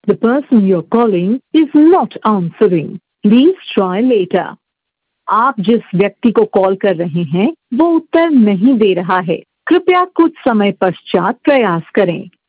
The person you're calling is not answering. Please try later. आप जिस व्यक्ति को कॉल कर रहे हैं वो उत्तर नहीं दे रहा है। कृपया कुछ समय पश्चात प्रयास करें।